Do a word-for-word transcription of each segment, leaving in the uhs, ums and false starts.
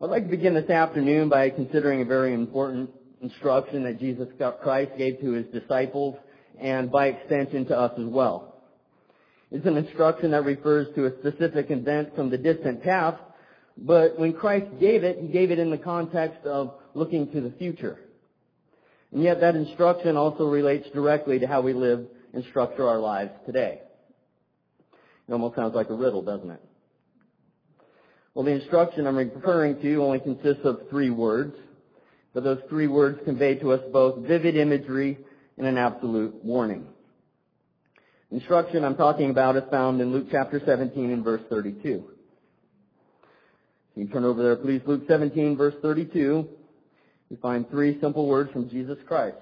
I'd like to begin this afternoon by considering a very important instruction that Jesus Christ gave to his disciples and by extension to us as well. It's an instruction that refers to a specific event from the distant past, but when Christ gave it, he gave it in the context of looking to the future. And yet that instruction also relates directly to how we live and structure our lives today. It almost sounds like a riddle, doesn't it? Well, the instruction I'm referring to only consists of three words, but those three words convey to us both vivid imagery and an absolute warning. The instruction I'm talking about is found in Luke chapter seventeen and verse thirty-two. You can turn over there, please. Luke seventeen, verse thirty-two. We find three simple words from Jesus Christ.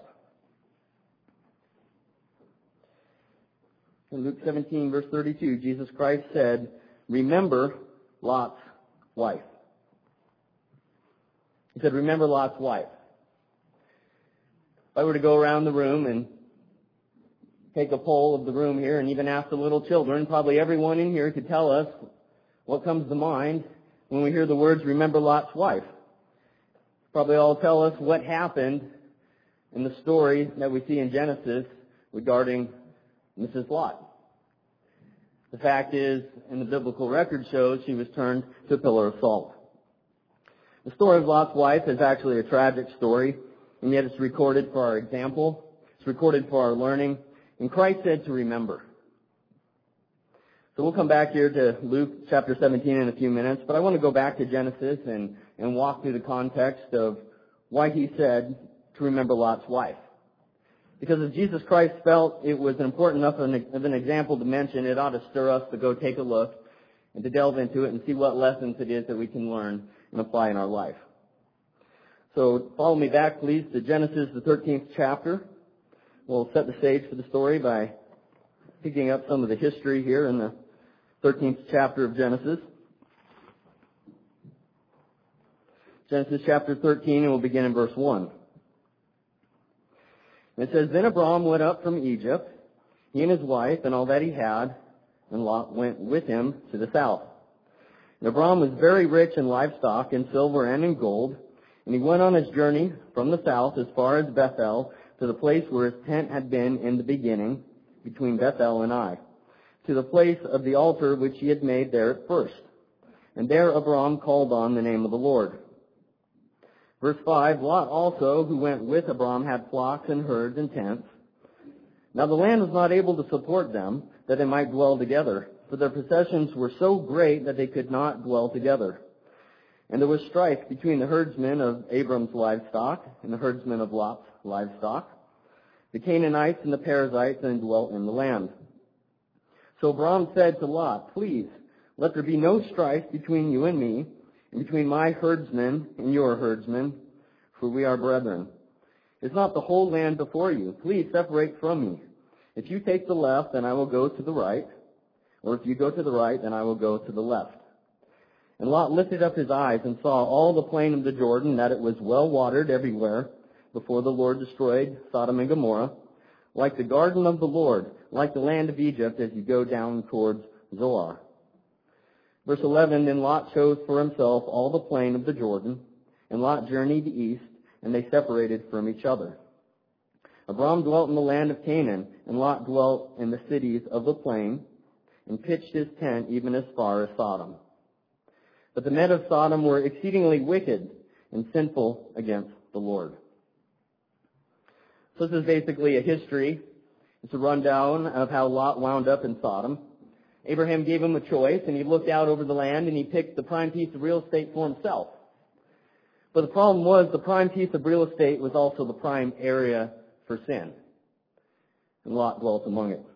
In Luke seventeen, verse thirty-two, Jesus Christ said, "Remember Lot's wife." He said, "Remember Lot's wife." If I were to go around the room and take a poll of the room here and even ask the little children, probably everyone in here could tell us what comes to mind when we hear the words, "Remember Lot's wife." Probably all tell us what happened in the story that we see in Genesis regarding Missus Lot. The fact is, and the biblical record shows, she was turned to a pillar of salt. The story of Lot's wife is actually a tragic story, and yet it's recorded for our example. It's recorded for our learning, and Christ said to remember. So we'll come back here to Luke chapter seventeen in a few minutes, but I want to go back to Genesis and, and walk through the context of why he said to remember Lot's wife. Because if Jesus Christ felt it was important enough of an, of an example to mention, it ought to stir us to go take a look and to delve into it and see what lessons it is that we can learn and apply in our life. So follow me back, please, to Genesis, the thirteenth chapter. We'll set the stage for the story by picking up some of the history here in the thirteenth chapter of Genesis. Genesis chapter thirteen, and we'll begin in verse one. It says, "Then Abram went up from Egypt, he and his wife and all that he had, and Lot went with him to the south. And Abram was very rich in livestock, in silver and in gold, and he went on his journey from the south as far as Bethel, to the place where his tent had been in the beginning, between Bethel and Ai, to the place of the altar which he had made there at first. And there Abram called on the name of the Lord." Verse five, "Lot also, who went with Abram, had flocks and herds and tents. Now the land was not able to support them, that they might dwell together, for their possessions were so great that they could not dwell together. And there was strife between the herdsmen of Abram's livestock and the herdsmen of Lot's livestock. The Canaanites and the Perizzites then dwelt in the land. So Abram said to Lot, 'Please, let there be no strife between you and me, and between my herdsmen and your herdsmen, for we are brethren. Is not the whole land before you? Please separate from me. If you take the left, then I will go to the right, or if you go to the right, then I will go to the left.' And Lot lifted up his eyes and saw all the plain of the Jordan, that it was well watered everywhere, before the Lord destroyed Sodom and Gomorrah, like the garden of the Lord, like the land of Egypt, as you go down towards Zoar." Verse eleven, "Then Lot chose for himself all the plain of the Jordan, and Lot journeyed east, and they separated from each other. Abram dwelt in the land of Canaan, and Lot dwelt in the cities of the plain, and pitched his tent even as far as Sodom. But the men of Sodom were exceedingly wicked and sinful against the Lord." So this is basically a history. It's a rundown of how Lot wound up in Sodom. Abraham gave him a choice, and he looked out over the land, and he picked the prime piece of real estate for himself. But the problem was the prime piece of real estate was also the prime area for sin. And Lot dwelt among it.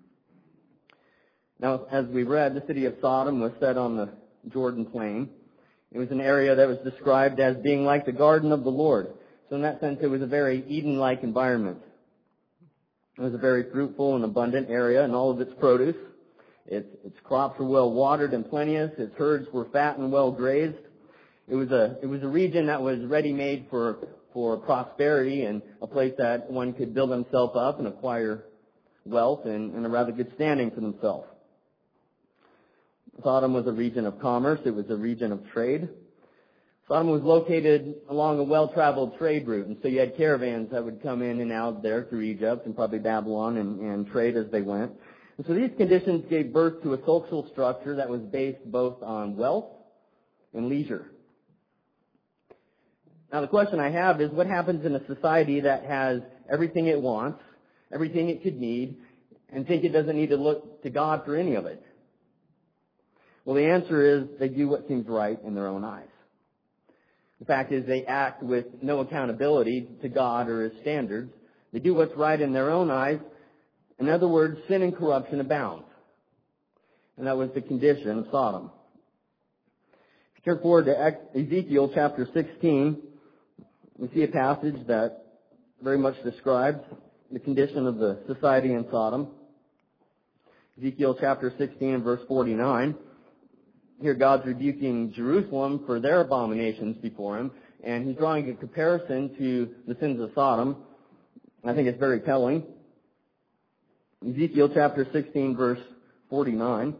Now, as we read, the city of Sodom was set on the Jordan plain. It was an area that was described as being like the garden of the Lord. So in that sense, it was a very Eden-like environment. It was a very fruitful and abundant area in all of its produce. Its, its crops were well watered and plenteous. Its herds were fat and well grazed. It was a it was a region that was ready-made for for prosperity, and a place that one could build himself up and acquire wealth and, and a rather good standing for themselves. Sodom was a region of commerce. It was a region of trade. Sodom was located along a well-traveled trade route, and so you had caravans that would come in and out there through Egypt and probably Babylon and, and trade as they went. And so these conditions gave birth to a social structure that was based both on wealth and leisure. Now the question I have is, what happens in a society that has everything it wants, everything it could need, and think it doesn't need to look to God for any of it? Well, the answer is they do what seems right in their own eyes. The fact is they act with no accountability to God or His standards. They do what's right in their own eyes. In other words, sin and corruption abound. And that was the condition of Sodom. If you turn forward to Ezekiel chapter sixteen, we see a passage that very much describes the condition of the society in Sodom. Ezekiel chapter sixteen and verse forty-nine. Here God's rebuking Jerusalem for their abominations before Him, and He's drawing a comparison to the sins of Sodom. I think it's very telling. Ezekiel chapter sixteen, verse forty-nine.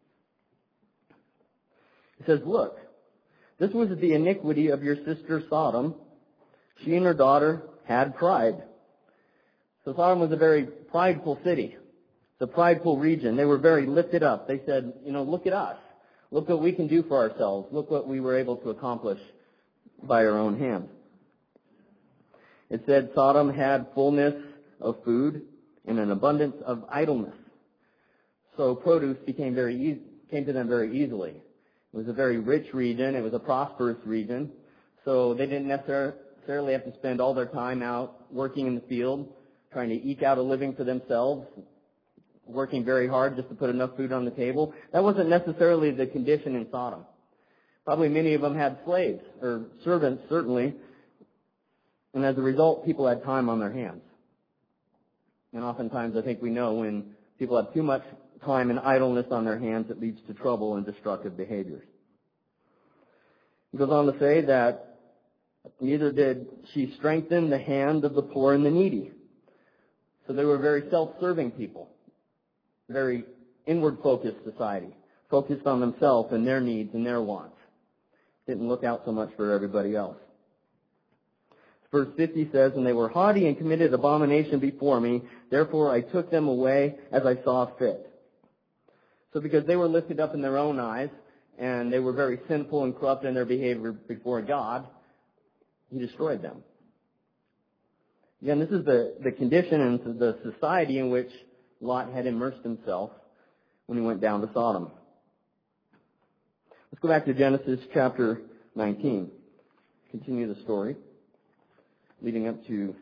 It says, "Look, this was the iniquity of your sister Sodom. She and her daughter had pride." So Sodom was a very prideful city. It's a prideful region. They were very lifted up. They said, you know, look at us. Look what we can do for ourselves. Look what we were able to accomplish by our own hand. It said Sodom had fullness of food and an abundance of idleness. So produce became very easy, came to them very easily. It was a very rich region. It was a prosperous region. So they didn't necessarily have to spend all their time out working in the field, trying to eke out a living for themselves, working very hard just to put enough food on the table. That wasn't necessarily the condition in Sodom. Probably many of them had slaves, or servants certainly, and as a result, people had time on their hands. And oftentimes I think we know when people have too much time and idleness on their hands, it leads to trouble and destructive behaviors. He goes on to say that neither did she strengthen the hand of the poor and the needy. So they were very self-serving people. Very inward-focused society, focused on themselves and their needs and their wants. Didn't look out so much for everybody else. Verse fifty says, "And they were haughty and committed abomination before me, therefore I took them away as I saw fit." So because they were lifted up in their own eyes, and they were very sinful and corrupt in their behavior before God, He destroyed them. Again, this is the, the condition and the society in which Lot had immersed himself when he went down to Sodom. Let's go back to Genesis chapter nineteen. Continue the story, leading up to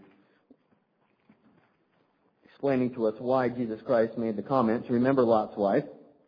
explaining to us why Jesus Christ made the comment to remember Lot's wife.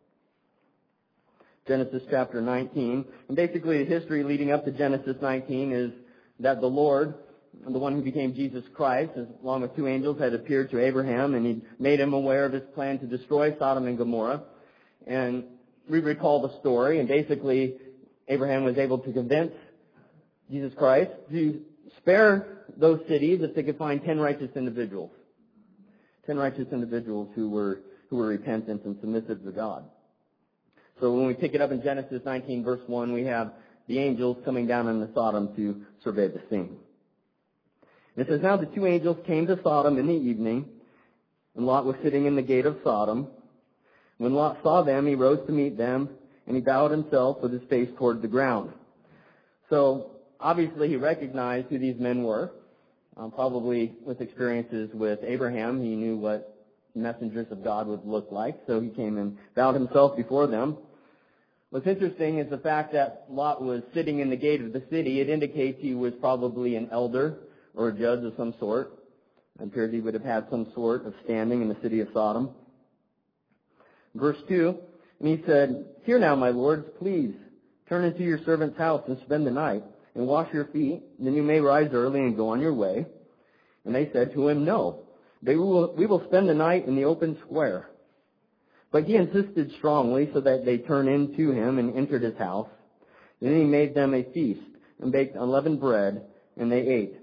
Genesis chapter nineteen. And basically the history leading up to Genesis nineteen is that the Lord, the one who became Jesus Christ, along with two angels, had appeared to Abraham, and He made him aware of His plan to destroy Sodom and Gomorrah. And we recall the story, and basically Abraham was able to convince Jesus Christ to spare those cities if they could find ten righteous individuals. Ten righteous individuals who were who were repentant and submissive to God. So when we pick it up in Genesis nineteen, verse one, we have the angels coming down into Sodom to survey the scene. It says, "Now the two angels came to Sodom in the evening, and Lot was sitting in the gate of Sodom. When Lot saw them, he rose to meet them, and he bowed himself with his face toward the ground." So obviously he recognized who these men were. Um, probably with experiences with Abraham, he knew what messengers of God would look like, so he came and bowed himself before them. What's interesting is the fact that Lot was sitting in the gate of the city. It indicates he was probably an elder or a judge of some sort. It appears he would have had some sort of standing in the city of Sodom. Verse two, "And he said, 'Hear now, my lords, please turn into your servant's house and spend the night, and wash your feet, then you may rise early and go on your way.' And they said to him, 'No, they will, we will spend the night in the open square.' But he insisted strongly, so that they turned in to him and entered his house. Then he made them a feast and baked unleavened bread, and they ate."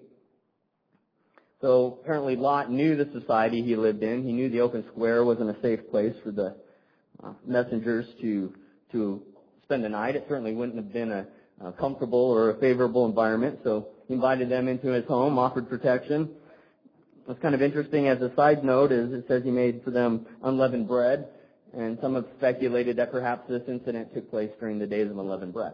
So apparently Lot knew the society he lived in. He knew the open square wasn't a safe place for the uh, messengers to to spend the night. It certainly wouldn't have been a, a comfortable or a favorable environment. So he invited them into his home, offered protection. What's kind of interesting as a side note is it says he made for them unleavened bread, and some have speculated that perhaps this incident took place during the days of unleavened bread.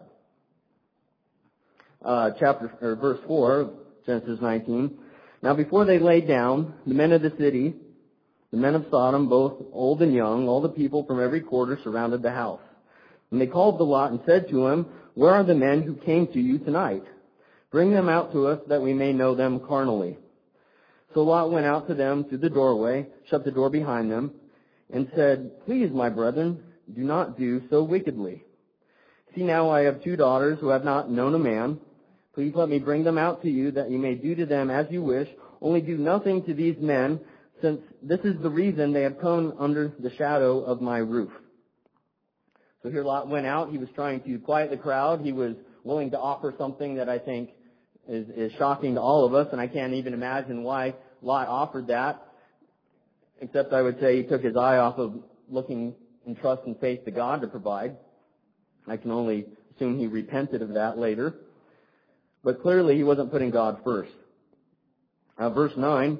Uh, chapter or verse four, Genesis nineteen. Now before they lay down, the men of the city, the men of Sodom, both old and young, all the people from every quarter surrounded the house. And they called to Lot and said to him, "Where are the men who came to you tonight? Bring them out to us that we may know them carnally." So Lot went out to them through the doorway, shut the door behind them, and said, "Please, my brethren, do not do so wickedly. See now I have two daughters who have not known a man. Please let me bring them out to you that you may do to them as you wish. Only do nothing to these men, since this is the reason they have come under the shadow of my roof." So here Lot went out. He was trying to quiet the crowd. He was willing to offer something that I think is, is shocking to all of us, and I can't even imagine why Lot offered that, except I would say he took his eye off of looking in trust and faith to God to provide. I can only assume he repented of that later. But clearly he wasn't putting God first. Uh, verse nine,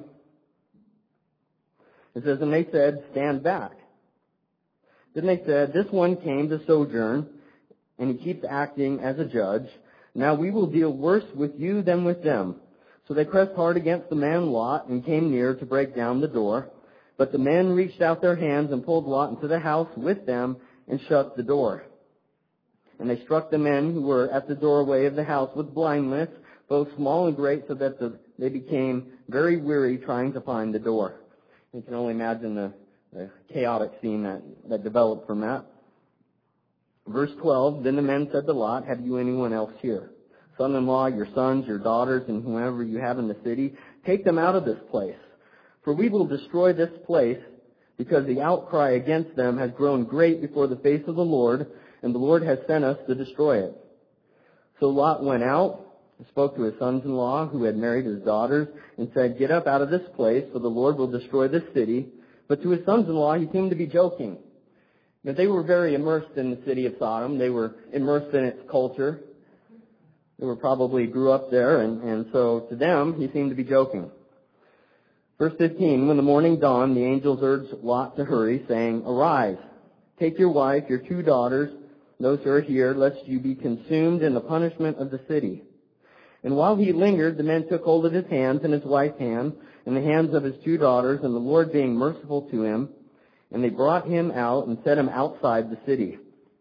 it says, "And they said, 'Stand back.' Then they said, 'This one came to sojourn, and he keeps acting as a judge. Now we will deal worse with you than with them.' So they pressed hard against the man Lot and came near to break down the door. But the men reached out their hands and pulled Lot into the house with them and shut the door. And they struck the men who were at the doorway of the house with blindness, both small and great, so that the, they became very weary trying to find the door." You can only imagine the, the chaotic scene that, that developed from that. Verse twelve, "Then the men said to Lot, 'Have you anyone else here? Son-in-law, your sons, your daughters, and whomever you have in the city, take them out of this place. For we will destroy this place, because the outcry against them has grown great before the face of the Lord, and the Lord has sent us to destroy it.' So Lot went out and spoke to his sons-in-law who had married his daughters and said, 'Get up out of this place, for the Lord will destroy this city.' But to his sons-in-law he seemed to be joking. Now, they were very immersed in the city of Sodom. They were immersed in its culture. They were probably grew up there, and, and so to them he seemed to be joking. Verse fifteen, "When the morning dawned, the angels urged Lot to hurry, saying, 'Arise, take your wife, your two daughters, those who are here, lest you be consumed in the punishment of the city.' And while he lingered, the men took hold of his hands and his wife's hand, and the hands of his two daughters, and the Lord being merciful to him, and they brought him out and set him outside the city.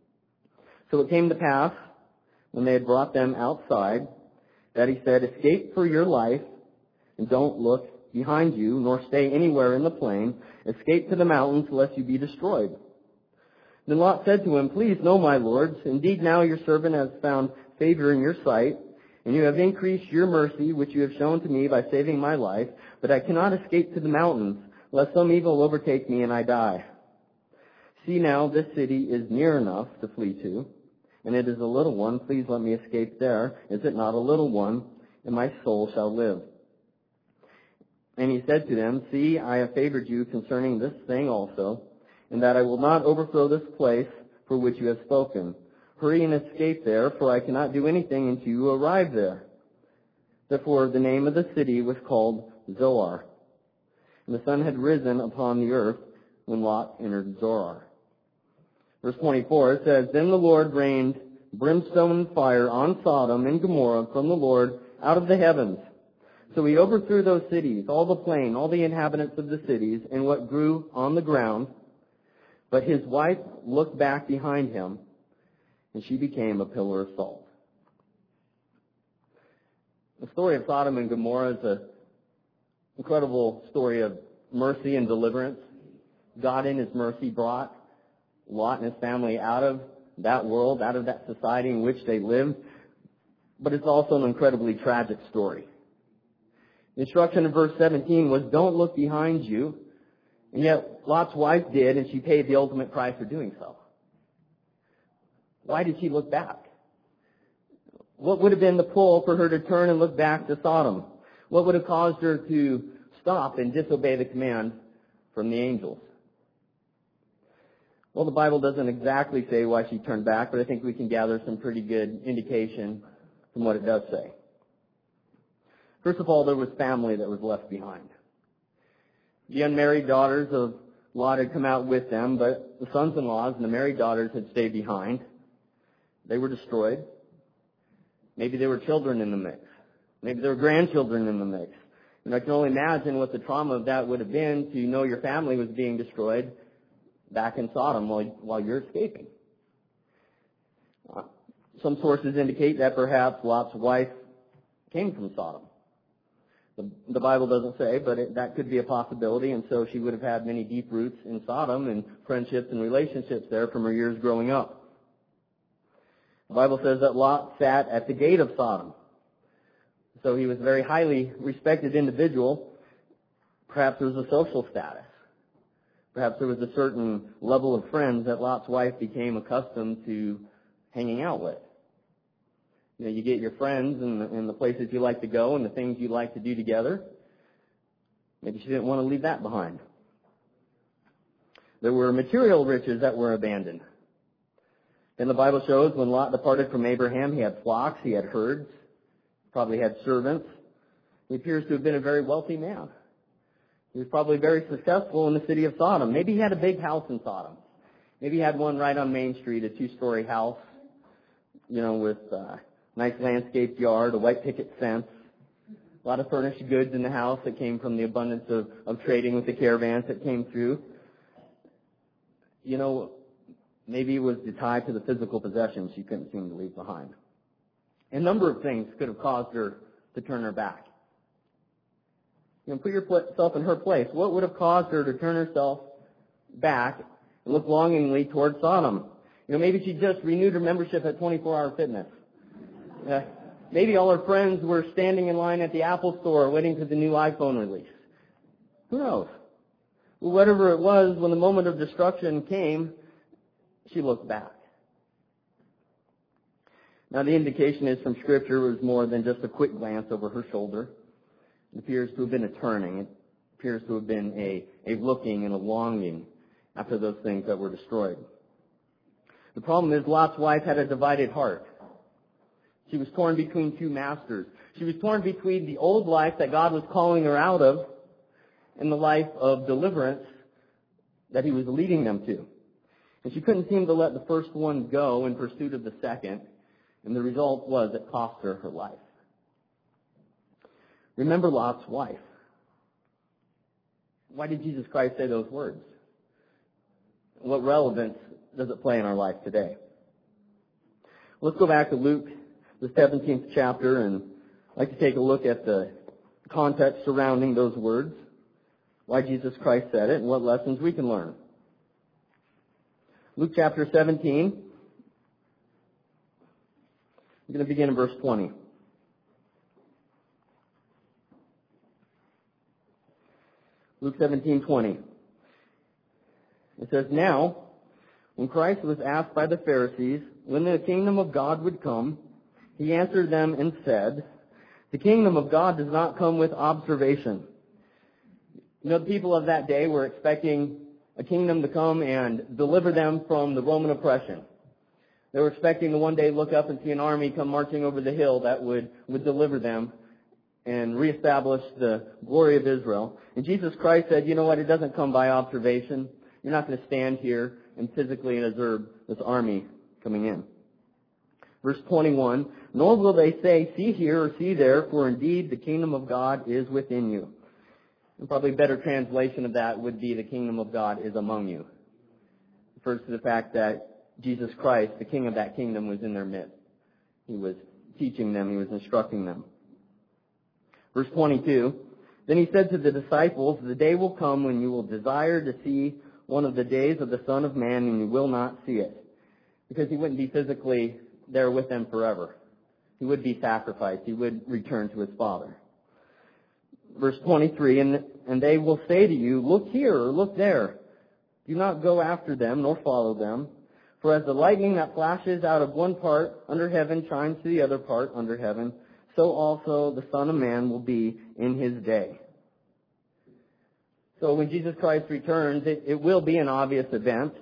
So it came to pass, when they had brought them outside, that he said, 'Escape for your life, and don't look behind you, nor stay anywhere in the plain. Escape to the mountains, lest you be destroyed.' Then Lot said to him, 'Please, no, my lords. Indeed, now your servant has found favor in your sight, and you have increased your mercy, which you have shown to me by saving my life. But I cannot escape to the mountains, lest some evil overtake me and I die. See now, this city is near enough to flee to, and it is a little one. Please let me escape there. Is it not a little one? And my soul shall live.' And he said to them, 'See, I have favored you concerning this thing also, and that I will not overthrow this place for which you have spoken. Hurry and escape there, for I cannot do anything until you arrive there.' Therefore the name of the city was called Zoar. And the sun had risen upon the earth when Lot entered Zoar." Verse twenty-four, it says, "Then the Lord rained brimstone and fire on Sodom and Gomorrah from the Lord out of the heavens. So he overthrew those cities, all the plain, all the inhabitants of the cities, and what grew on the ground. But his wife looked back behind him, and she became a pillar of salt." The story of Sodom and Gomorrah is an incredible story of mercy and deliverance. God in his mercy brought Lot and his family out of that world, out of that society in which they lived. But it's also an incredibly tragic story. The instruction in verse seventeen was, "Don't look behind you." And yet Lot's wife did, and she paid the ultimate price for doing so. Why did she look back? What would have been the pull for her to turn and look back to Sodom? What would have caused her to stop and disobey the command from the angels? Well, the Bible doesn't exactly say why she turned back, but I think we can gather some pretty good indication from what it does say. First of all, there was family that was left behind. The unmarried daughters of Lot had come out with them, but the sons-in-laws and the married daughters had stayed behind. They were destroyed. Maybe there were children in the mix. Maybe there were grandchildren in the mix. And I can only imagine what the trauma of that would have been to know your family was being destroyed back in Sodom while, while you're escaping. Uh, some sources indicate that perhaps Lot's wife came from Sodom. The, the Bible doesn't say, but it, that could be a possibility, and so she would have had many deep roots in Sodom and friendships and relationships there from her years growing up. The Bible says that Lot sat at the gate of Sodom. So he was a very highly respected individual. Perhaps there was a social status. Perhaps there was a certain level of friends that Lot's wife became accustomed to hanging out with. You know, you get your friends and the, and the places you like to go and the things you like to do together. Maybe she didn't want to leave that behind. There were material riches that were abandoned. And the Bible shows when Lot departed from Abraham, he had flocks, he had herds, probably had servants. He appears to have been a very wealthy man. He was probably very successful in the city of Sodom. Maybe he had a big house in Sodom. Maybe he had one right on Main Street, a two-story house, you know, with a nice landscaped yard, a white picket fence, a lot of furnished goods in the house that came from the abundance of, of trading with the caravans that came through. You know, maybe it was tied to the physical possessions she couldn't seem to leave behind. A number of things could have caused her to turn her back. You know, put yourself in her place. What would have caused her to turn herself back and look longingly toward Sodom? You know, maybe she just renewed her membership at twenty-four hour fitness. Uh, maybe all her friends were standing in line at the Apple store waiting for the new iPhone release. Who knows? Well, whatever it was, when the moment of destruction came, she looked back. Now, the indication is from Scripture was more than just a quick glance over her shoulder. It appears to have been a turning. It appears to have been a, a looking and a longing after those things that were destroyed. The problem is Lot's wife had a divided heart. She was torn between two masters. She was torn between the old life that God was calling her out of and the life of deliverance that he was leading them to. And she couldn't seem to let the first one go in pursuit of the second. And the result was it cost her her life. Remember Lot's wife. Why did Jesus Christ say those words? What relevance does it play in our life today? Let's go back to Luke, the seventeenth chapter, and I'd like to take a look at the context surrounding those words, why Jesus Christ said it, and what lessons we can learn. Luke chapter seventeen. I'm going to begin in verse twenty. Luke seventeen twenty. It says, "Now, when Christ was asked by the Pharisees when the kingdom of God would come, he answered them and said, 'The kingdom of God does not come with observation.'" You know, the people of that day were expecting a kingdom to come and deliver them from the Roman oppression. They were expecting to one day look up and see an army come marching over the hill that would, would deliver them and reestablish the glory of Israel. And Jesus Christ said, you know what, it doesn't come by observation. You're not going to stand here and physically observe this army coming in. Verse twenty-one, "Nor will they say, 'See here,' or 'See there,' for indeed the kingdom of God is within you." And probably a better translation of that would be, "The kingdom of God is among you." It refers to the fact that Jesus Christ, the king of that kingdom, was in their midst. He was teaching them. He was instructing them. Verse twenty-two, "Then he said to the disciples, 'The day will come when you will desire to see one of the days of the Son of Man, and you will not see it.'" Because he wouldn't be physically there with them forever. He would be sacrificed. He would return to his Father. Verse twenty-three, and, and they will say to you, 'Look here,' or 'Look there.' Do not go after them, nor follow them. For as the lightning that flashes out of one part under heaven shines to the other part under heaven, so also the Son of Man will be in his day." So when Jesus Christ returns, it, it will be an obvious event.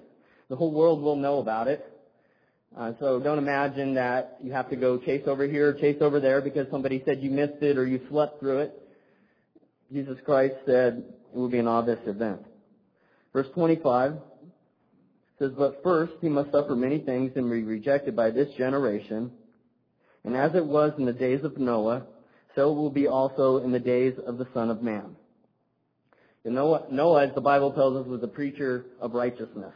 The whole world will know about it. Uh, so don't imagine that you have to go chase over here, chase over there because somebody said you missed it or you slept through it. Jesus Christ said it will be an obvious event. Verse twenty-five says, "But first he must suffer many things and be rejected by this generation. And as it was in the days of Noah, so it will be also in the days of the Son of Man." And Noah, Noah, as the Bible tells us, was a preacher of righteousness.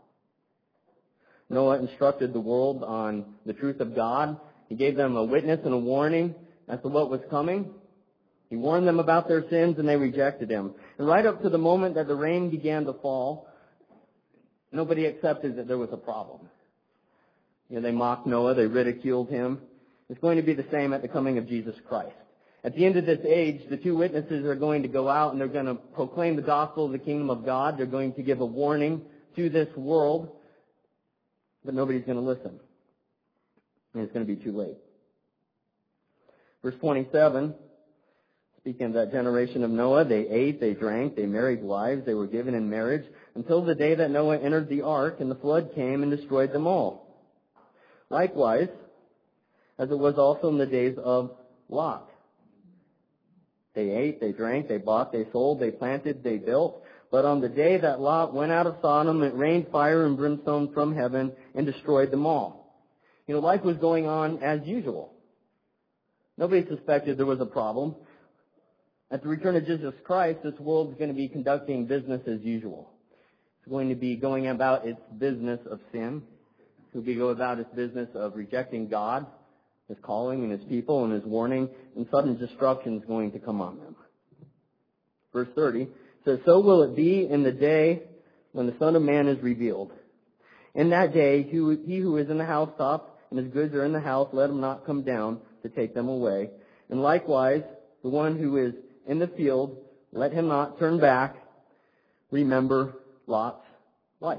Noah instructed the world on the truth of God. He gave them a witness and a warning as to what was coming. He warned them about their sins, and they rejected him. And right up to the moment that the rain began to fall, nobody accepted that there was a problem. You know, they mocked Noah. They ridiculed him. It's going to be the same at the coming of Jesus Christ. At the end of this age, the two witnesses are going to go out and they're going to proclaim the gospel of the kingdom of God. They're going to give a warning to this world, but nobody's going to listen. And it's going to be too late. Verse twenty-seven, speaking of that generation of Noah, they ate, they drank, they married wives, they were given in marriage, until the day that Noah entered the ark and the flood came and destroyed them all. Likewise, as it was also in the days of Lot. They ate, they drank, they bought, they sold, they planted, they built. But on the day that Lot went out of Sodom, it rained fire and brimstone from heaven and destroyed them all. You know, life was going on as usual. Nobody suspected there was a problem. At the return of Jesus Christ, this world is going to be conducting business as usual. It's going to be going about its business of sin. It will be going about its business of rejecting God, His calling and His people and His warning, and sudden destruction is going to come on them. Verse thirty says, "So will it be in the day when the Son of Man is revealed. In that day, he who is in the housetop and his goods are in the house, let him not come down to take them away. And likewise, the one who is in the field, let him not turn back. Remember Lot's wife."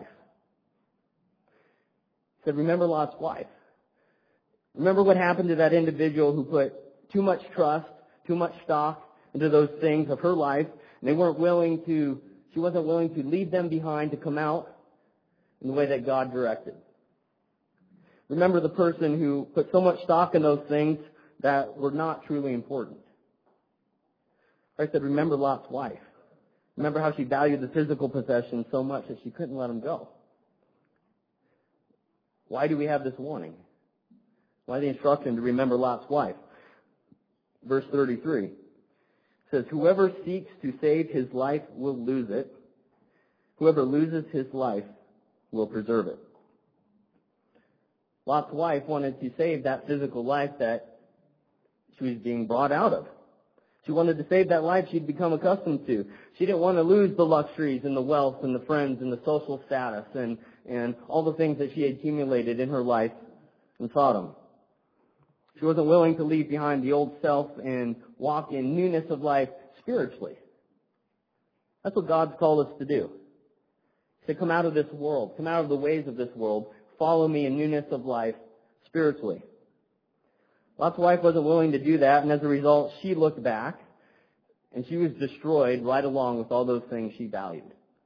He said, remember Lot's wife. Remember what happened to that individual who put too much trust, too much stock into those things of her life, and they weren't willing to, she wasn't willing to leave them behind to come out in the way that God directed. Remember the person who put so much stock in those things that were not truly important. I said, remember Lot's wife. Remember how she valued the physical possessions so much that she couldn't let them go. Why do we have this warning? Why the instruction to remember Lot's wife? Verse thirty-three says, "Whoever seeks to save his life will lose it. Whoever loses his life will preserve it." Lot's wife wanted to save that physical life that she was being brought out of. She wanted to save that life she'd become accustomed to. She didn't want to lose the luxuries and the wealth and the friends and the social status and, and all the things that she had accumulated in her life in Sodom. She wasn't willing to leave behind the old self and walk in newness of life spiritually. That's what God's called us to do. To come out of this world, come out of the ways of this world, follow me in newness of life spiritually. Lot's wife wasn't willing to do that, and as a result, she looked back, and she was destroyed right along with all those things she valued.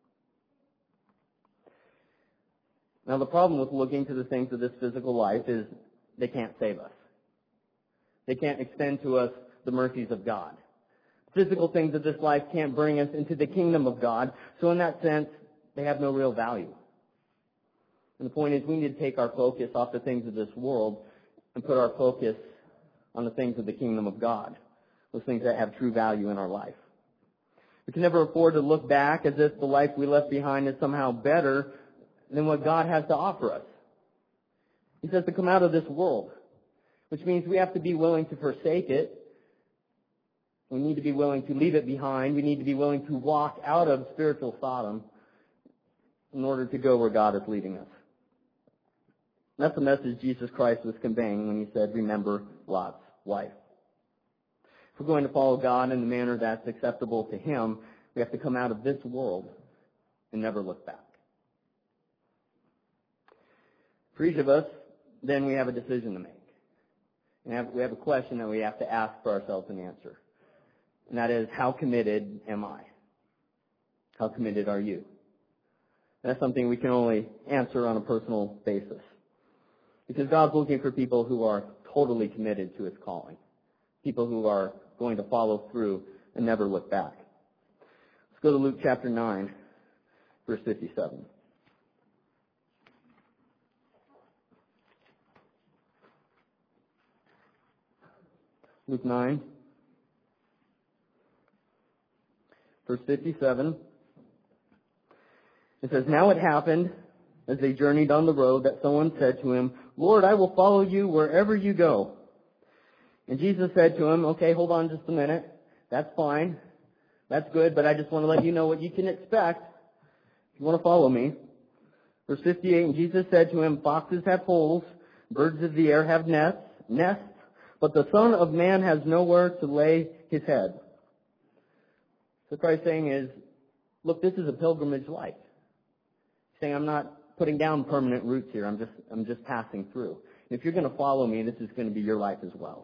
Now, the problem with looking to the things of this physical life is they can't save us. They can't extend to us the mercies of God. Physical things of this life can't bring us into the kingdom of God, so in that sense, they have no real value. And the point is, we need to take our focus off the things of this world and put our focus on the things of the kingdom of God, those things that have true value in our life. We can never afford to look back as if the life we left behind is somehow better than what God has to offer us. He says to come out of this world, which means we have to be willing to forsake it. We need to be willing to leave it behind. We need to be willing to walk out of spiritual Sodom in order to go where God is leading us. That's the message Jesus Christ was conveying when He said, remember Lot's wife. If we're going to follow God in the manner that's acceptable to Him, we have to come out of this world and never look back. For each of us, then we have a decision to make. And have, we have a question that we have to ask for ourselves an answer. And that is, how committed am I? How committed are you? That's something we can only answer on a personal basis. Because God's looking for people who are totally committed to His calling. People who are going to follow through and never look back. Let's go to Luke chapter nine, verse fifty-seven. Luke nine, verse fifty-seven. It says, "Now it happened, as they journeyed on the road, that someone said to him, 'Lord, I will follow you wherever you go.' And Jesus said to him, 'Okay, hold on just a minute. That's fine. That's good, but I just want to let you know what you can expect if you want to follow me.' Verse fifty-eight, and Jesus said to him, 'Foxes have holes, birds of the air have nests, nests, but the Son of Man has nowhere to lay his head.'" So Christ's saying is, look, this is a pilgrimage life. He's saying I'm not putting down permanent roots here. I'm just, I'm just passing through. And if you're going to follow me, this is going to be your life as well.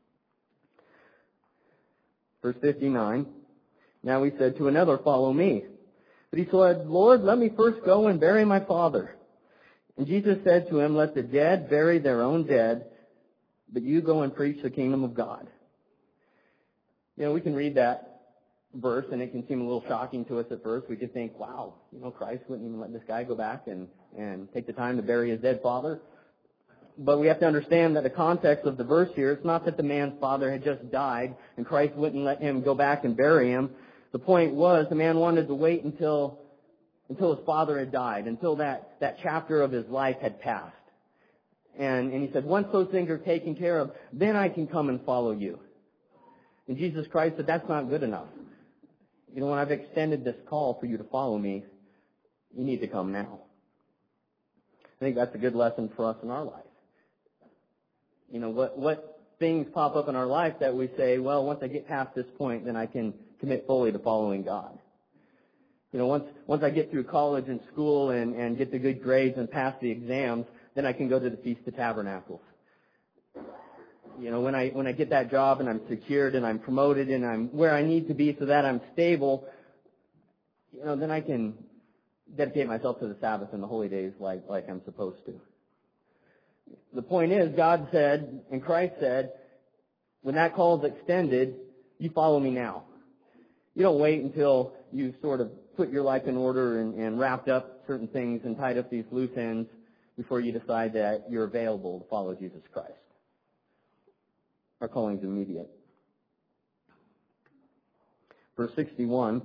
Verse fifty-nine, "Now he said to another, 'Follow me.' But he said, 'Lord, let me first go and bury my father.' And Jesus said to him, 'Let the dead bury their own dead, but you go and preach the kingdom of God.'" You know, we can read that verse and it can seem a little shocking to us at first. We could think, wow, you know, Christ wouldn't even let this guy go back and, and take the time to bury his dead father. But we have to understand that the context of the verse here, it's not that the man's father had just died and Christ wouldn't let him go back and bury him. The point was the man wanted to wait until until his father had died, until that, that chapter of his life had passed. And, and he said, once those things are taken care of, then I can come and follow you. And Jesus Christ said, that's not good enough. You know, when I've extended this call for you to follow me, you need to come now. I think that's a good lesson for us in our life. You know, what, what things pop up in our life that we say, well, once I get past this point, then I can commit fully to following God. You know, once, once I get through college and school and, and get the good grades and pass the exams, then I can go to the Feast of Tabernacles. You know, when I, when I get that job and I'm secured and I'm promoted and I'm where I need to be so that I'm stable, you know, then I can dedicate myself to the Sabbath and the holy days like, like I'm supposed to. The point is, God said, and Christ said, when that call is extended, you follow me now. You don't wait until you sort of put your life in order and, and wrapped up certain things and tied up these loose ends before you decide that you're available to follow Jesus Christ. Our calling is immediate. Verse sixty-one,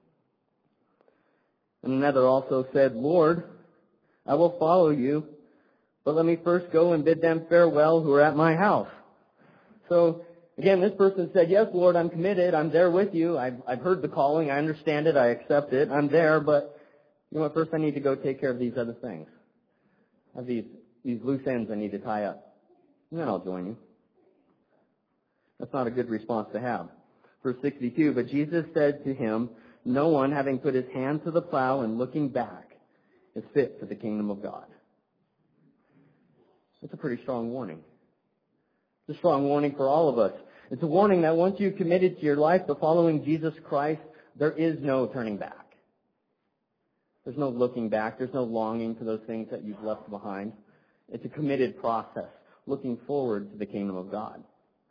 and another also said, Lord, I will follow you, but let me first go and bid them farewell who are at my house. So, again, this person said, yes, Lord, I'm committed. I'm there with you. I've, I've heard the calling. I understand it. I accept it. I'm there, but you know what? First I need to go take care of these other things. I have these, these loose ends I need to tie up. And then I'll join you. That's not a good response to have. Verse sixty-two, but Jesus said to him, no one, having put his hand to the plow and looking back, is fit for the kingdom of God. That's a pretty strong warning. It's a strong warning for all of us. It's a warning that once you've committed to your life to following Jesus Christ, there is no turning back. There's no looking back. There's no longing for those things that you've left behind. It's a committed process, looking forward to the kingdom of God.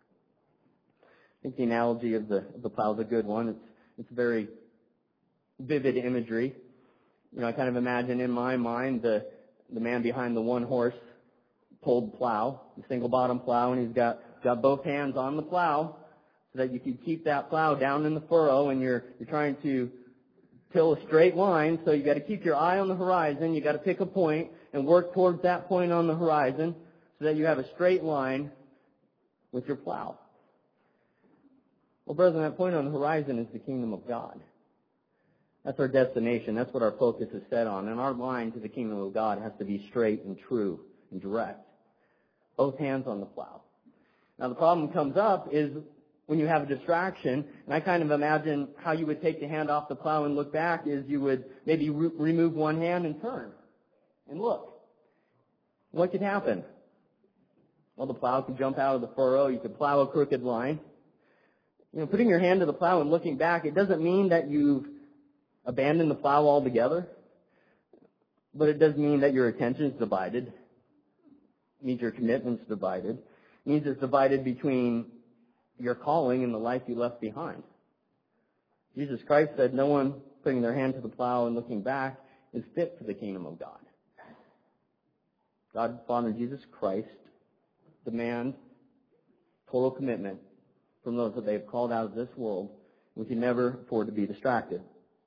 I think the analogy of the, of the plow is a good one. It's, it's very vivid imagery. You know, I kind of imagine in my mind the, the man behind the one horse pulled plow, the single bottom plow, and he's got, got both hands on the plow so that you can keep that plow down in the furrow, and you're, you're trying to till a straight line, so you got to keep your eye on the horizon. You got to pick a point and work towards that point on the horizon so that you have a straight line with your plow. Well, brethren, that point on the horizon is the kingdom of God. That's our destination. That's what our focus is set on. And our line to the kingdom of God has to be straight and true and direct. Both hands on the plow. Now, the problem comes up is when you have a distraction, and I kind of imagine how you would take the hand off the plow and look back is you would maybe re- remove one hand and turn and look. What could happen? Well, the plow could jump out of the furrow. You could plow a crooked line. You know, putting your hand to the plow and looking back, it doesn't mean that you've abandoned the plow altogether. But it does mean that your attention is divided. It means your commitment's divided. It means it's divided between your calling and the life you left behind. Jesus Christ said no one putting their hand to the plow and looking back is fit for the kingdom of God. God, Father, Jesus Christ demand total commitment from those that they have called out of this world. We can never afford to be distracted.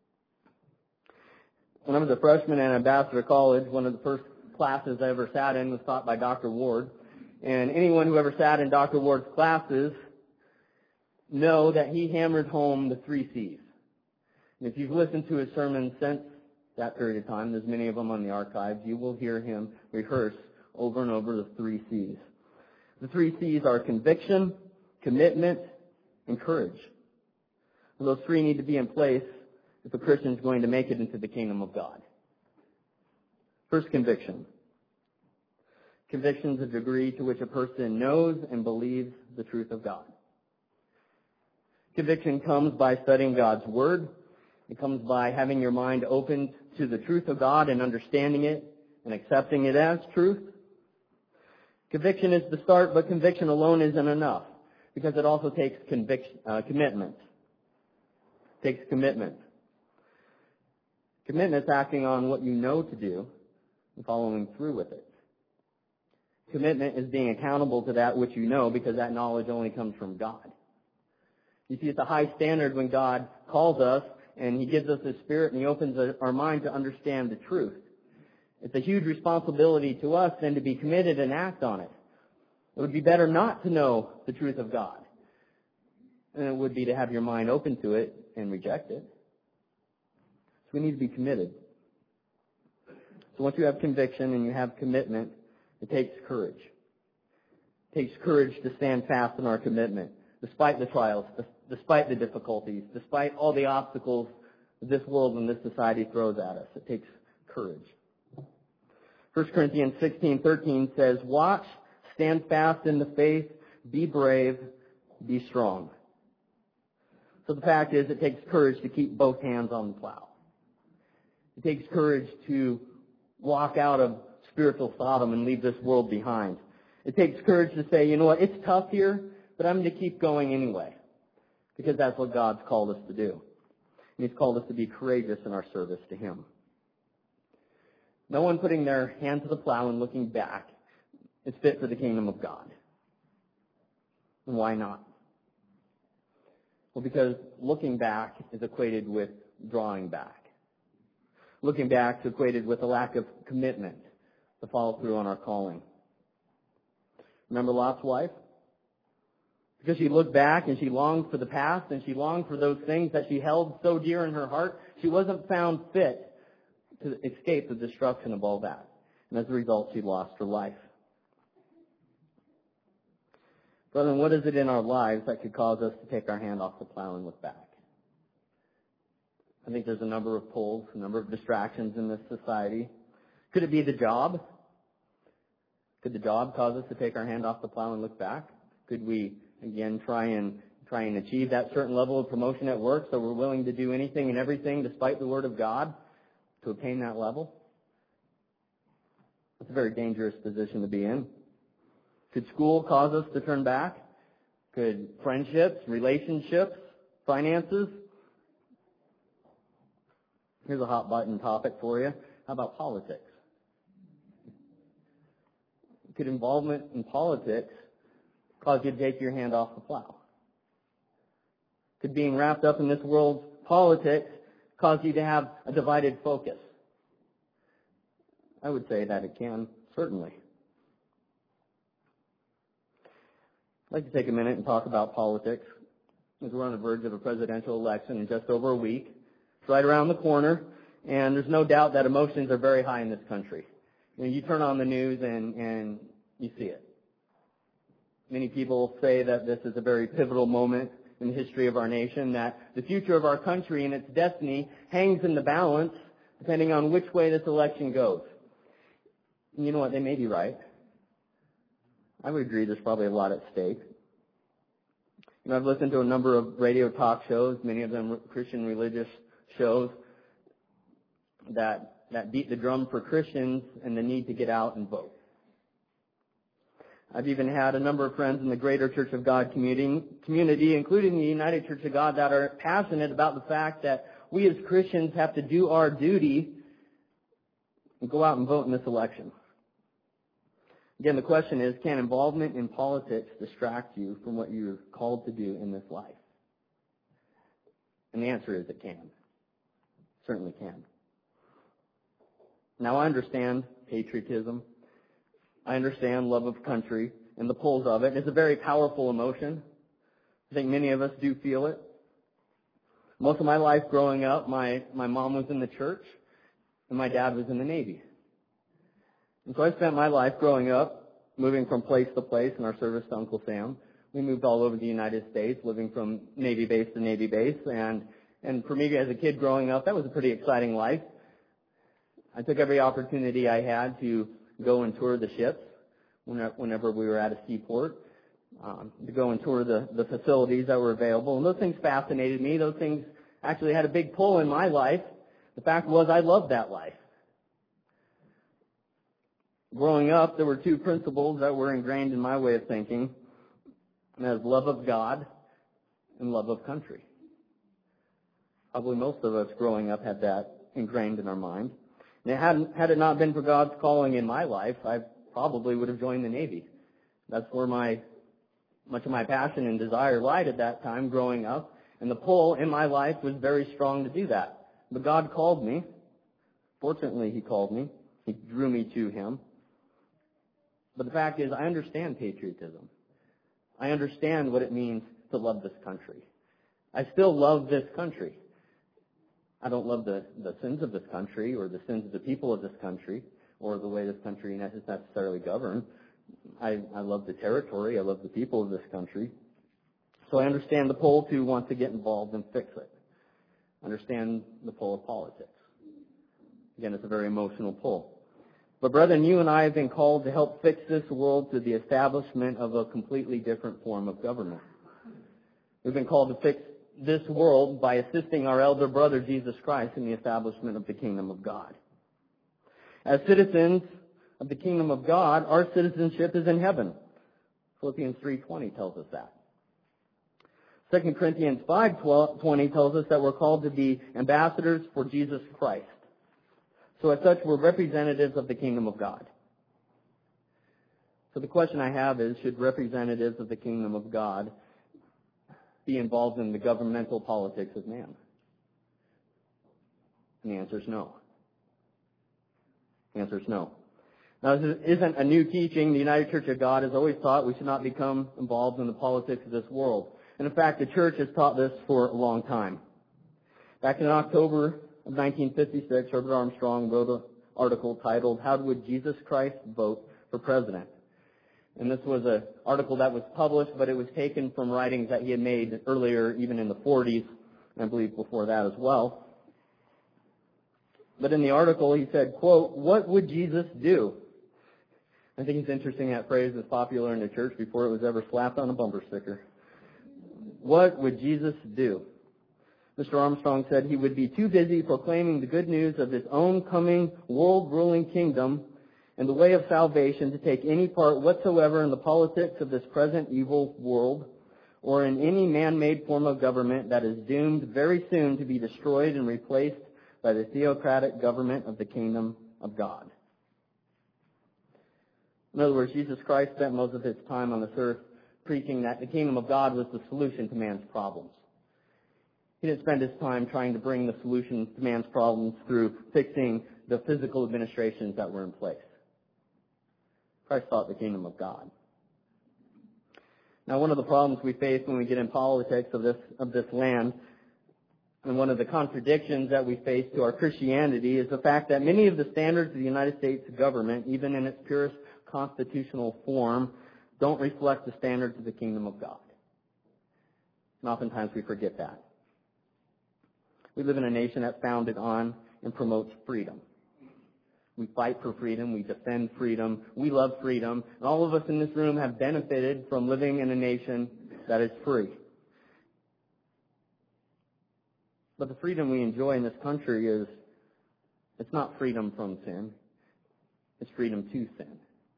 When I was a freshman at Ambassador College, one of the first classes I ever sat in was taught by Doctor Ward. And anyone who ever sat in Doctor Ward's classes know that he hammered home the three C's. And if you've listened to his sermons since that period of time, there's many of them on the archives, you will hear him rehearse over and over the three C's. The three C's are conviction, commitment, and courage. And those three need to be in place if a Christian is going to make it into the kingdom of God. First, conviction. Conviction is a degree to which a person knows and believes the truth of God. Conviction comes by studying God's Word. It comes by having your mind opened to the truth of God and understanding it and accepting it as truth. Conviction is the start, but conviction alone isn't enough because it also takes conviction, uh, commitment. It takes commitment. Commitment is acting on what you know to do and following through with it. Commitment is being accountable to that which you know because that knowledge only comes from God. You see, it's a high standard when God calls us and He gives us His Spirit and He opens our mind to understand the truth. It's a huge responsibility to us then to be committed and act on it. It would be better not to know the truth of God than it would be to have your mind open to it and reject it. So we need to be committed. So once you have conviction and you have commitment, it takes courage. It takes courage to stand fast in our commitment, despite the trials, despite the difficulties, despite all the obstacles that this world and this society throws at us. It takes courage. First Corinthians sixteen thirteen says, "Watch, stand fast in the faith, be brave, be strong." So the fact is, it takes courage to keep both hands on the plow. It takes courage to walk out of spiritual Sodom and leave this world behind. It takes courage to say, you know what, it's tough here, but I'm going to keep going anyway, because that's what God's called us to do. And He's called us to be courageous in our service to Him. No one putting their hand to the plow and looking back is fit for the kingdom of God. And why not? Well, because looking back is equated with drawing back. Looking back is equated with a lack of commitment to follow through on our calling. Remember Lot's wife? Because she looked back and she longed for the past and she longed for those things that she held so dear in her heart, she wasn't found fit to escape the destruction of all that. And as a result, she lost her life. Brethren, what is it in our lives that could cause us to take our hand off the plow and look back? I think there's a number of pulls, a number of distractions in this society. Could it be the job? Could the job cause us to take our hand off the plow and look back? Could we, again, try and try and achieve that certain level of promotion at work so we're willing to do anything and everything despite the Word of God to obtain that level? That's a very dangerous position to be in. Could school cause us to turn back? Could friendships, relationships, finances? Here's a hot button topic for you. How about politics? Could involvement in politics cause you to take your hand off the plow? Could being wrapped up in this world's politics cause you to have a divided focus? I would say that it can, certainly. I'd like to take a minute and talk about politics, as we're on the verge of a presidential election in just over a week. It's right around the corner, and there's no doubt that emotions are very high in this country. You know, you turn on the news and, and you see it. Many people say that this is a very pivotal moment in the history of our nation, that the future of our country and its destiny hangs in the balance depending on which way this election goes. And you know what? They may be right. I would agree there's probably a lot at stake. You know, I've listened to a number of radio talk shows, many of them Christian religious shows, that that beat the drum for Christians and the need to get out and vote. I've even had a number of friends in the Greater Church of God community, community, including the United Church of God, that are passionate about the fact that we as Christians have to do our duty and go out and vote in this election. Again, the question is, can involvement in politics distract you from what you're called to do in this life? And the answer is it can. It certainly can. Now, I understand patriotism. I understand love of country and the pulls of it. It's a very powerful emotion. I think many of us do feel it. Most of my life growing up, my, my mom was in the church and my dad was in the Navy. And so I spent my life growing up, moving from place to place in our service to Uncle Sam. We moved all over the United States, living from Navy base to Navy base. And, and for me as a kid growing up, that was a pretty exciting life. I took every opportunity I had to go and tour the ships whenever we were at a seaport, um, to go and tour the, the facilities that were available. And those things fascinated me. Those things actually had a big pull in my life. The fact was I loved that life. Growing up, there were two principles that were ingrained in my way of thinking, and that is love of God and love of country. Probably most of us growing up had that ingrained in our mind. And it hadn't, had it not been for God's calling in my life, I probably would have joined the Navy. That's where my much of my passion and desire lied at that time growing up, and the pull in my life was very strong to do that. But God called me. Fortunately, He called me. He drew me to Him. But the fact is, I understand patriotism. I understand what it means to love this country. I still love this country. I don't love the, the sins of this country or the sins of the people of this country or the way this country is necessarily governed. I, I love the territory. I love the people of this country. So I understand the pull to want to get involved and fix it. I understand the pull of politics. Again, it's a very emotional pull. But brethren, you and I have been called to help fix this world through the establishment of a completely different form of government. We've been called to fix this world by assisting our elder brother Jesus Christ in the establishment of the kingdom of God. As citizens of the kingdom of God, our citizenship is in heaven. Philippians three twenty tells us that. Second Corinthians five twenty tells us that we're called to be ambassadors for Jesus Christ. So as such, we're representatives of the kingdom of God. So the question I have is, should representatives of the kingdom of God be involved in the governmental politics of man? And the answer is no. The answer is no. Now, this isn't a new teaching. The United Church of God has always taught we should not become involved in the politics of this world. And in fact, the church has taught this for a long time. Back in October of nineteen fifty-six, Herbert Armstrong wrote an article titled, "How Would Jesus Christ Vote for President?" And this was an article that was published, but it was taken from writings that he had made earlier, even in the forties, and I believe before that as well. But in the article, he said, quote, "What would Jesus do?" I think it's interesting that phrase was popular in the church before it was ever slapped on a bumper sticker. What would Jesus do? Mister Armstrong said he would be too busy proclaiming the good news of his own coming world-ruling kingdom and the way of salvation to take any part whatsoever in the politics of this present evil world or in any man-made form of government that is doomed very soon to be destroyed and replaced by the theocratic government of the kingdom of God. In other words, Jesus Christ spent most of his time on this earth preaching that the kingdom of God was the solution to man's problems. He didn't spend his time trying to bring the solution to man's problems through fixing the physical administrations that were in place. Christ taught the kingdom of God. Now, one of the problems we face when we get in politics of this of this land, and one of the contradictions that we face to our Christianity, is the fact that many of the standards of the United States government, even in its purest constitutional form, don't reflect the standards of the kingdom of God. And oftentimes we forget that. We live in a nation that's founded on and promotes freedom. We fight for freedom. We defend freedom. We love freedom. And all of us in this room have benefited from living in a nation that is free. But the freedom we enjoy in this country is It's not freedom from sin. It's freedom to sin.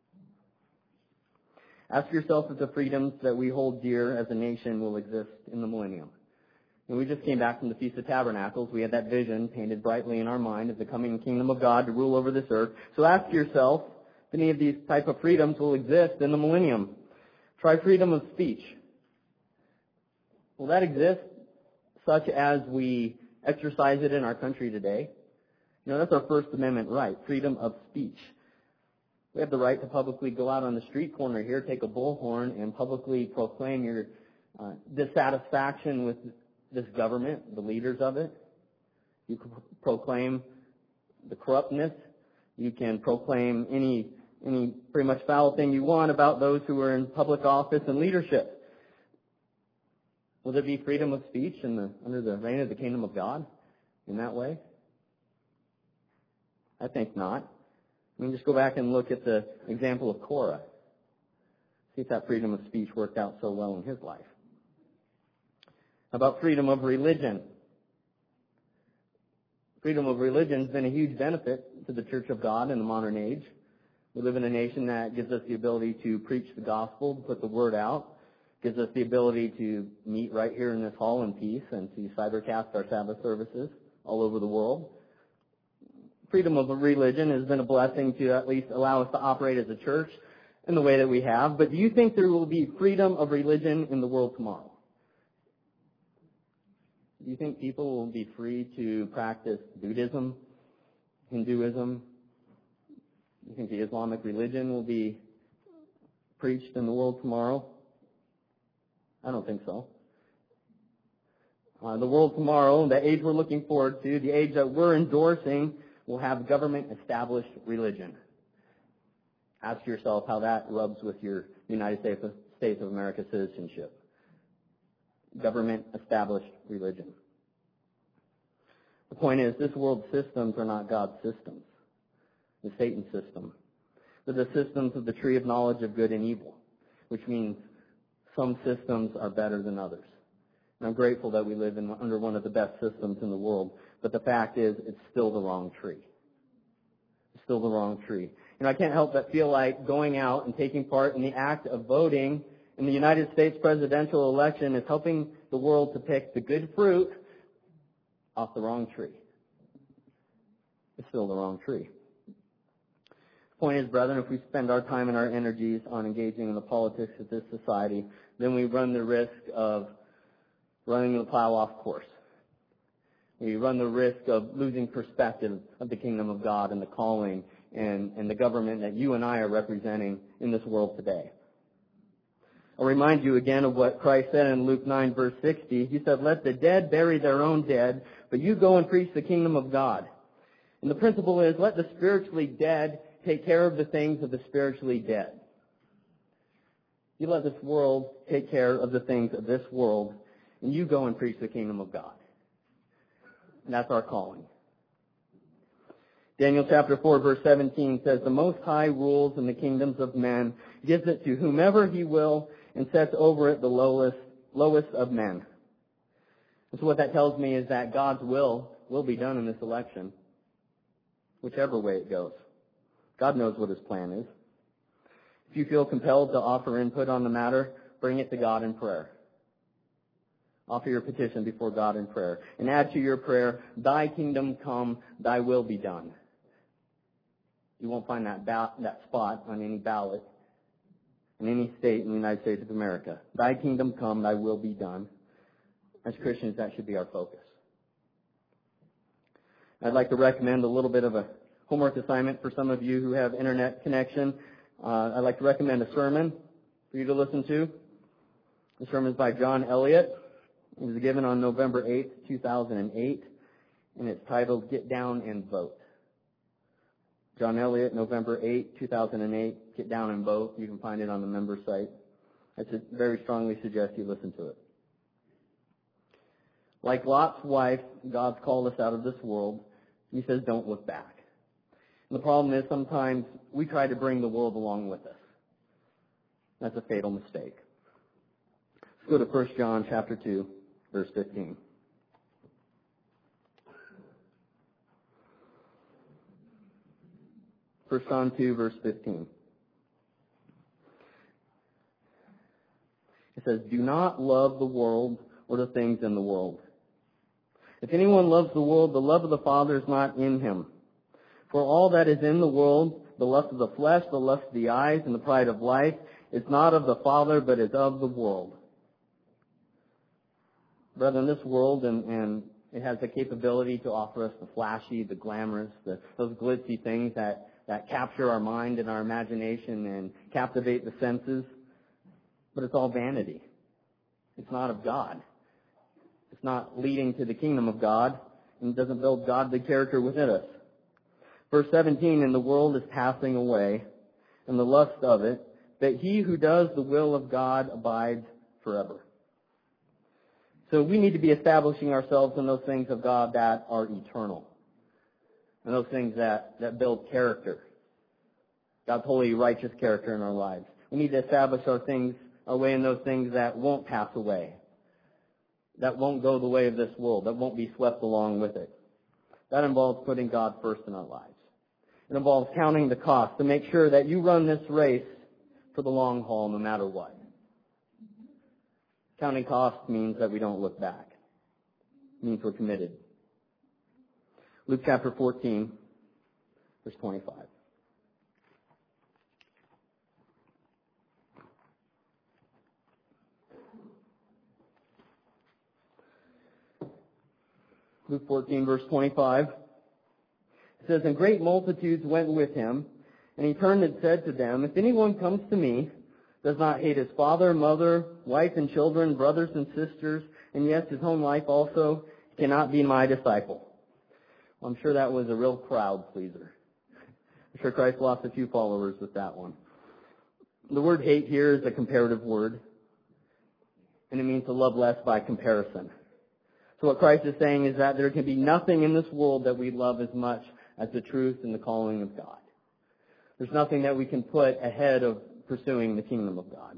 Ask yourself if the freedoms that we hold dear as a nation will exist in the millennium. And we just came back from the Feast of Tabernacles. We had that vision painted brightly in our mind of the coming kingdom of God to rule over this earth. So ask yourself if any of these type of freedoms will exist in the millennium. Try freedom of speech. Will that exist such as we exercise it in our country today? You know, that's our First Amendment right, freedom of speech. We have the right to publicly go out on the street corner here, take a bullhorn, and publicly proclaim your uh, dissatisfaction with this government, the leaders of it. You can proclaim the corruptness. You can proclaim any any pretty much foul thing you want about those who are in public office and leadership. Will there be freedom of speech in the, under the reign of the kingdom of God in that way? I think not. I mean, just go back and look at the example of Korah. See if that freedom of speech worked out so well in his life. How about freedom of religion? Freedom of religion has been a huge benefit to the Church of God in the modern age. We live in a nation that gives us the ability to preach the gospel, to put the word out, gives us the ability to meet right here in this hall in peace and to cybercast our Sabbath services all over the world. Freedom of religion has been a blessing to at least allow us to operate as a church in the way that we have. But do you think there will be freedom of religion in the world tomorrow? Do you think people will be free to practice Buddhism, Hinduism? Do you think the Islamic religion will be preached in the world tomorrow? I don't think so. Uh, the world tomorrow, the age we're looking forward to, the age that we're endorsing, will have government-established religion. Ask yourself how that rubs with your United States of America citizenship. Government-established religion. The point is, this world's systems are not God's systems. The Satan's system. They're the systems of the tree of knowledge of good and evil, which means some systems are better than others. And I'm grateful that we live in, under one of the best systems in the world, but the fact is, it's still the wrong tree. It's still the wrong tree. And I can't help but feel like going out and taking part in the act of voting in the United States presidential election is helping the world to pick the good fruit off the wrong tree. It's still the wrong tree. The point is, brethren, if we spend our time and our energies on engaging in the politics of this society, then we run the risk of running the plow off course. We run the risk of losing perspective of the kingdom of God and the calling and, and the government that you and I are representing in this world today. I'll remind you again of what Christ said in Luke nine, verse sixty. He said, "Let the dead bury their own dead, but you go and preach the kingdom of God." And the principle is, let the spiritually dead take care of the things of the spiritually dead. You let this world take care of the things of this world, and you go and preach the kingdom of God. And that's our calling. Daniel chapter four, verse seventeen says, "The Most High rules in the kingdoms of men, gives it to whomever he will, and sets over it the lowest, lowest of men." And so what that tells me is that God's will will be done in this election, whichever way it goes. God knows what his plan is. If you feel compelled to offer input on the matter, bring it to God in prayer. Offer your petition before God in prayer. And add to your prayer, "Thy kingdom come, thy will be done." You won't find that ba- that spot on any ballot in any state in the United States of America. Thy kingdom come, thy will be done. As Christians, that should be our focus. I'd like to recommend a little bit of a homework assignment for some of you who have internet connection. Uh, I'd like to recommend a sermon for you to listen to. The sermon is by John Elliott. It was given on November eighth, two thousand eight, and it's titled, "Get Down and Vote." John Elliott, November eighth, two thousand eight, "Get Down and Vote." You can find it on the member site. I should very strongly suggest you listen to it. Like Lot's wife, God's called us out of this world. He says, don't look back. And the problem is sometimes we try to bring the world along with us. That's a fatal mistake. Let's go to First John chapter two, verse fifteen. First John two, verse fifteen. It says, "Do not love the world or the things in the world. If anyone loves the world, the love of the Father is not in him. For all that is in the world, the lust of the flesh, the lust of the eyes, and the pride of life, is not of the Father, but is of the world." Brethren, this world, and, and it has the capability to offer us the flashy, the glamorous, the, those glitzy things that, that capture our mind and our imagination and captivate the senses. But it's all vanity. It's not of God. It's not leading to the kingdom of God, and it doesn't build godly character within us. Verse seventeen, "And the world is passing away, and the lust of it, but he who does the will of God abides forever." So we need to be establishing ourselves in those things of God that are eternal, and those things that, that build character, God's holy, righteous character in our lives. We need to establish our things, our way in those things that won't pass away, that won't go the way of this world, that won't be swept along with it. That involves putting God first in our lives. It involves counting the cost to make sure that you run this race for the long haul no matter what. Counting cost means that we don't look back. It means we're committed. Luke chapter fourteen, verse twenty-five. Luke fourteen, verse twenty-five. It says, "And great multitudes went with him, and he turned and said to them, If anyone comes to me, does not hate his father, mother, wife and children, brothers and sisters, and yes, his own life also, cannot be my disciple." Well, I'm sure that was a real crowd pleaser. I'm sure Christ lost a few followers with that one. The word hate here is a comparative word, and it means to love less by comparison. So what Christ is saying is that there can be nothing in this world that we love as much as the truth and the calling of God. There's nothing that we can put ahead of pursuing the kingdom of God.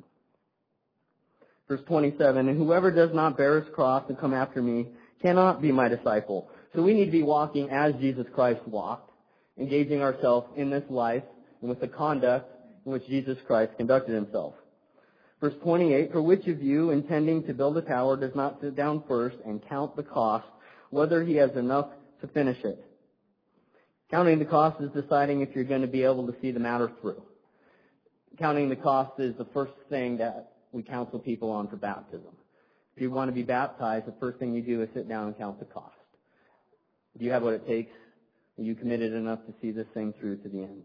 Verse twenty-seven, "And whoever does not bear his cross and come after me cannot be my disciple." So we need to be walking as Jesus Christ walked, engaging ourselves in this life and with the conduct in which Jesus Christ conducted himself. Verse twenty-eight, "For which of you, intending to build a tower, does not sit down first and count the cost, whether he has enough to finish it?" Counting the cost is deciding if you're going to be able to see the matter through. Counting the cost is the first thing that we counsel people on for baptism. If you want to be baptized, the first thing you do is sit down and count the cost. Do you have what it takes? Are you committed enough to see this thing through to the end?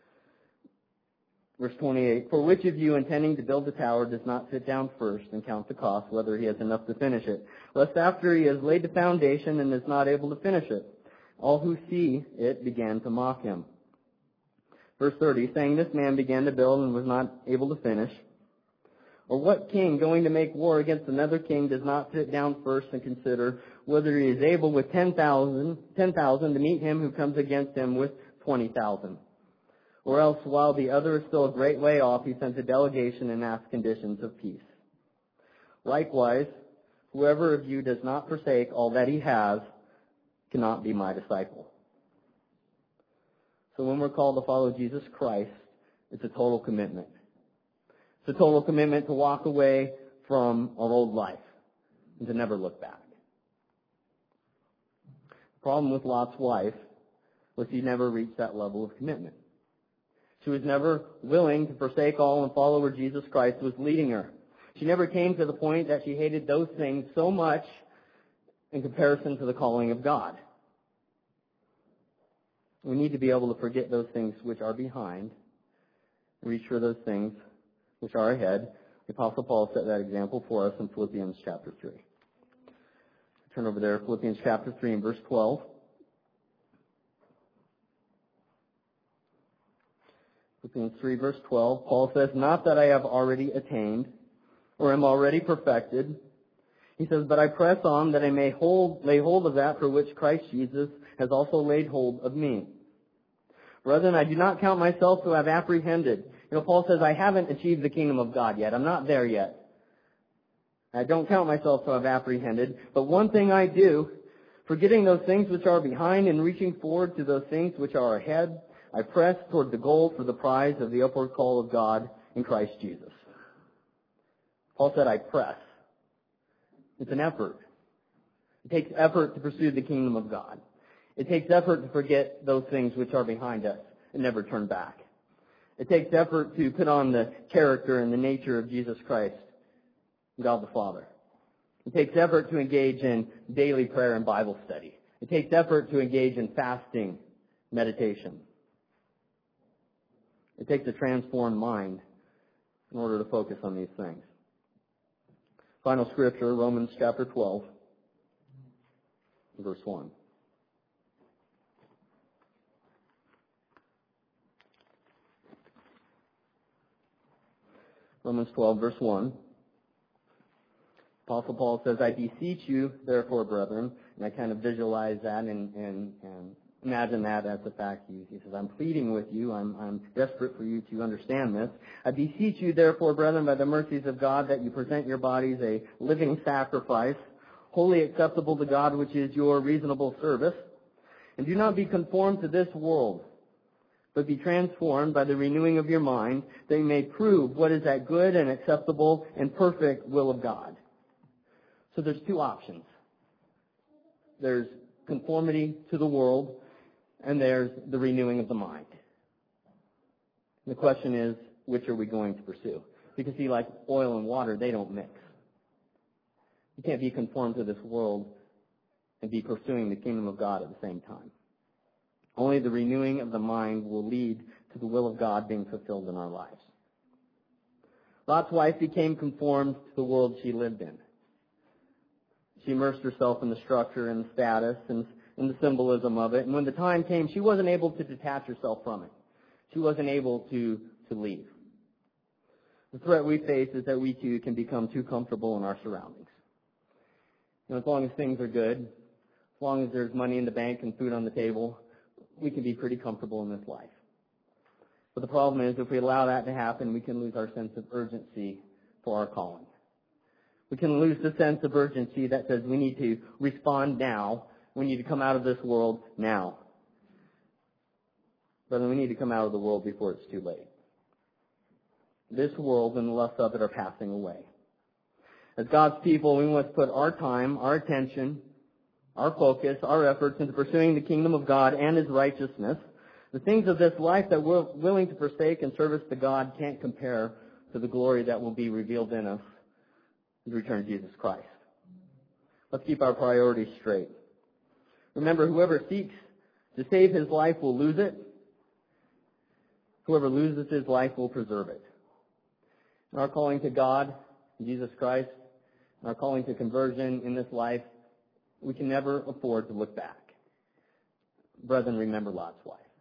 Verse twenty-eight, "For which of you, intending to build a tower, does not sit down first and count the cost, whether he has enough to finish it? Lest after he has laid the foundation and is not able to finish it, all who see it begin to mock him." Verse thirty, "Saying this man began to build and was not able to finish. Or what king going to make war against another king does not sit down first and consider whether he is able with ten thousand, ten thousand to meet him who comes against him with twenty thousand? Or else, while the other is still a great way off, he sends a delegation and asks conditions of peace. Likewise, whoever of you does not forsake all that he has cannot be my disciple." So when we're called to follow Jesus Christ, it's a total commitment. It's a total commitment to walk away from our old life and to never look back. The problem with Lot's wife was he never reached that level of commitment. She was never willing to forsake all and follow where Jesus Christ was leading her. She never came to the point that she hated those things so much in comparison to the calling of God. We need to be able to forget those things which are behind and reach for those things which are ahead. The Apostle Paul set that example for us in Philippians chapter three. Turn over there, Philippians chapter three and verse twelve. Philippians three, verse twelve, Paul says, "Not that I have already attained or am already perfected." He says, "But I press on that I may hold, lay hold of that for which Christ Jesus has also laid hold of me. Brethren, I do not count myself to have apprehended." You know, Paul says, I haven't achieved the kingdom of God yet. I'm not there yet. I don't count myself to have apprehended. But one thing I do, forgetting those things which are behind and reaching forward to those things which are ahead, I press toward the goal for the prize of the upward call of God in Christ Jesus. Paul said, I press. It's an effort. It takes effort to pursue the kingdom of God. It takes effort to forget those things which are behind us and never turn back. It takes effort to put on the character and the nature of Jesus Christ, God the Father. It takes effort to engage in daily prayer and Bible study. It takes effort to engage in fasting, meditation. It takes a transformed mind in order to focus on these things. Final scripture, Romans chapter twelve, verse one. Romans twelve, verse one. Apostle Paul says, I beseech you, therefore, brethren, and I kind of visualize that and, and, and imagine that as the fact. He, he says, I'm pleading with you. I'm, I'm desperate for you to understand this. I beseech you, therefore, brethren, by the mercies of God, that you present your bodies a living sacrifice, wholly acceptable to God, which is your reasonable service. And do not be conformed to this world, but be transformed by the renewing of your mind, that you may prove what is that good and acceptable and perfect will of God. So there's two options. There's conformity to the world, and there's the renewing of the mind. The question is, which are we going to pursue? Because see, like oil and water, they don't mix. You can't be conformed to this world and be pursuing the kingdom of God at the same time. Only the renewing of the mind will lead to the will of God being fulfilled in our lives. Lot's wife became conformed to the world she lived in. She immersed herself in the structure and the status and, and the symbolism of it. And when the time came, she wasn't able to detach herself from it. She wasn't able to, to leave. The threat we face is that we too can become too comfortable in our surroundings. You know, as long as things are good, as long as there's money in the bank and food on the table, we can be pretty comfortable in this life. But the problem is, if we allow that to happen, we can lose our sense of urgency for our calling. We can lose the sense of urgency that says we need to respond now. We need to come out of this world now. But we need to come out of the world before it's too late. This world and the lusts of it are passing away. As God's people, we must put our time, our attention, our focus, our efforts into pursuing the kingdom of God and His righteousness. The things of this life that we're willing to forsake in service to God can't compare to the glory that will be revealed in us in the return of Jesus Christ. Let's keep our priorities straight. Remember, whoever seeks to save his life will lose it. Whoever loses his life will preserve it. In our calling to God, Jesus Christ, in our calling to conversion in this life, we can never afford to look back. Brethren, remember Lot's wife.